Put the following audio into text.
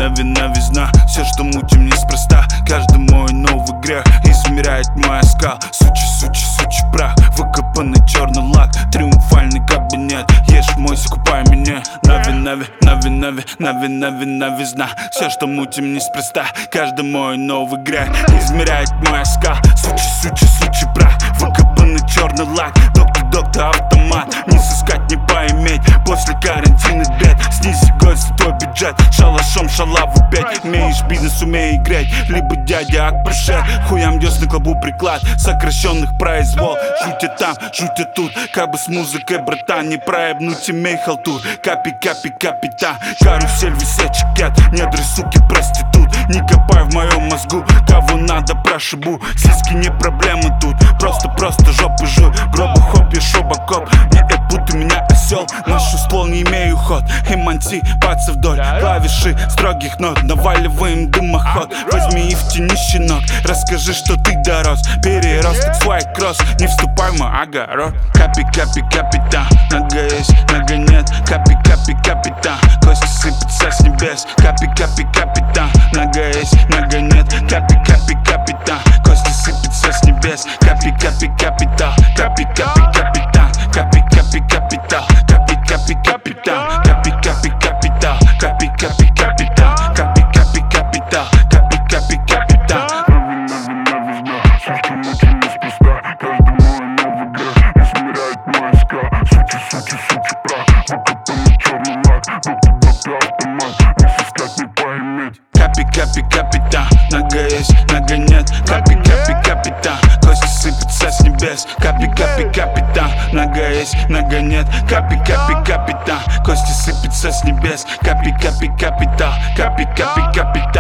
новизна. Все, что мутим, неспроста. Каждый мой новый грех измеряет моя скал. Сучий прах, выкопанный черный лак. Триумфальный кабинет, ешь, мойся, купай меня. Новизна. Все, что мутим, неспроста. Каждый мой новый грех измеряет моя скал. Сучий прах, выкопанный черный лак. Доктор, автомат, не сыскать, не поиметь. После карантинных бед снизь гость твой бюджет. Шалашом шалаву 5. Умеешь бизнес, умей играть. Либо дядя Акбашер, хуям дёсны клобу приклад. Сокращенных произвол, жутя там, жутя тут. Как бы с музыкой, братан, не проебнуть, имей халтур. Капи, капитан, карусель, висячий кет. Недры, суки, проститут. Не копай в моем мозгу, кого надо прошибу. Сиськи не проблема тут, просто жопы жуй. Гроба хоп, я шобокоп, не будто меня осел. Ношу ствол, не имею ход. Эмансипация вдоль клавиши строгих нот. Наваливаем дымоход, возьми и в тени щенок. Расскажи, что ты дорос, переросток свой кросс. Не вступай в мой огород. Капи, капитан, нога есть, нога нет. Капи, капитан, кости сыпятся с небес. Капи, капитан, нога есть, нога нет. Капи, капитан, кости сыпятся с небес. Капи, капитан, капи, капитан, капи, капитан, капи, капитан, капи, капитан, капи, капитан, капи, капитан, капи, капитан. Новизна, все, что мутим, неспроста. Каждый мой новый грех измеряет мой скал. Сучий прах, выкопанный черный лак. Доктор, автомат, не сыскать, не поиметь. Капи, капитан, нога есть, нога нет. Капи, капитан, кости сыпятся с небес. Капи, капитан, нога есть, нога нет. Капи, капитан, кости сыпятся с небес. Капи, капитан, капи, капитан.